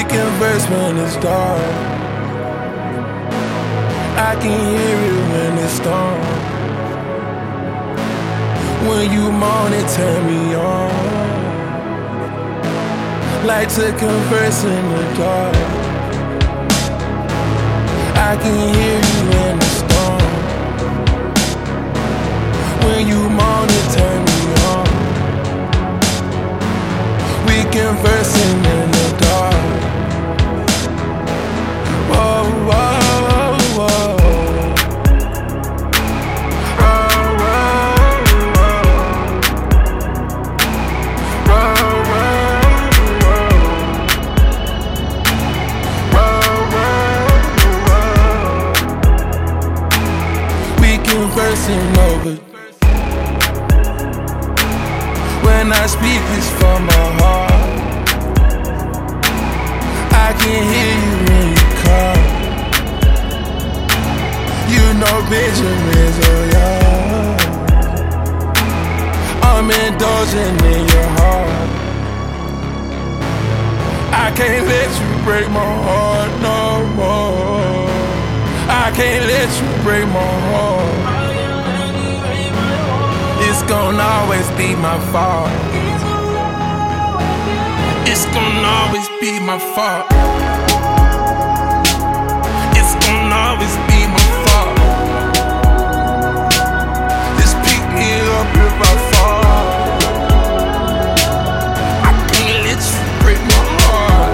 converse when it's dark. I can hear it when it's storm. When you moan it turn me on. Like to converse in the dark. I can hear you in the storm. When you moan it turn me on. We conversing in the dark. Whoa, whoa, whoa. Conversing over. When I speak, it's from my heart. I can hear you when you call. You know Benjamin's all yours. I'm indulging in your heart. I can't let you break my heart no more. I can't let you break my heart. It's gonna always be my fault. It's gonna always be my fault. It's gonna always be my fault. Just pick me up if I fall. I can't let you break my heart.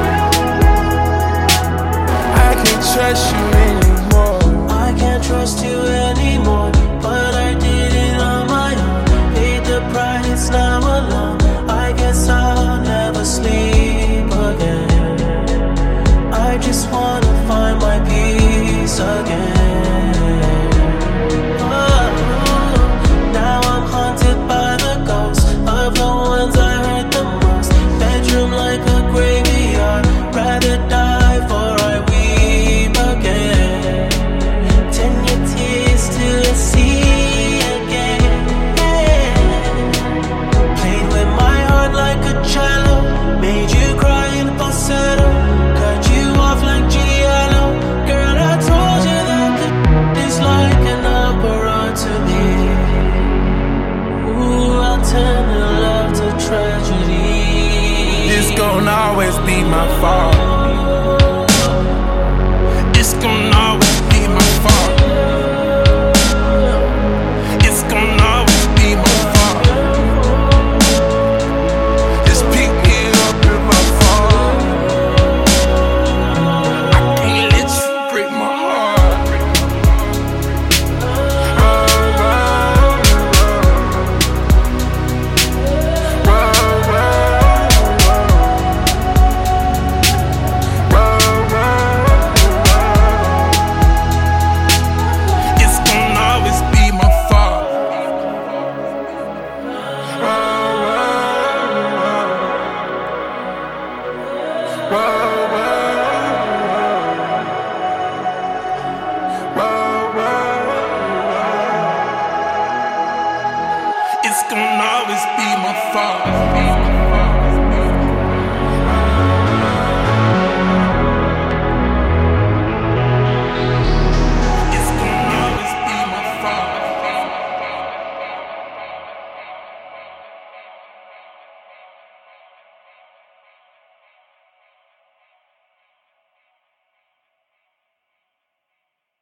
I can't trust you anymore. I can't trust you anymore, but I did it on my own. Paid the price, now alone. I guess I'll never sleep again. I just wanna find my peace again. Oh, now I'm haunted by the ghosts of the ones I hurt the most. Bedroom like a graveyard, rather die for I weep again. Till I see again. Played with my heart like a cello, made you cry in falsetto, cut you off like Giallo. Girl, I told you that is like an opera to me. Ooh, I'll turn the love to tragedy. It's gonna always be my fault. It's gonna always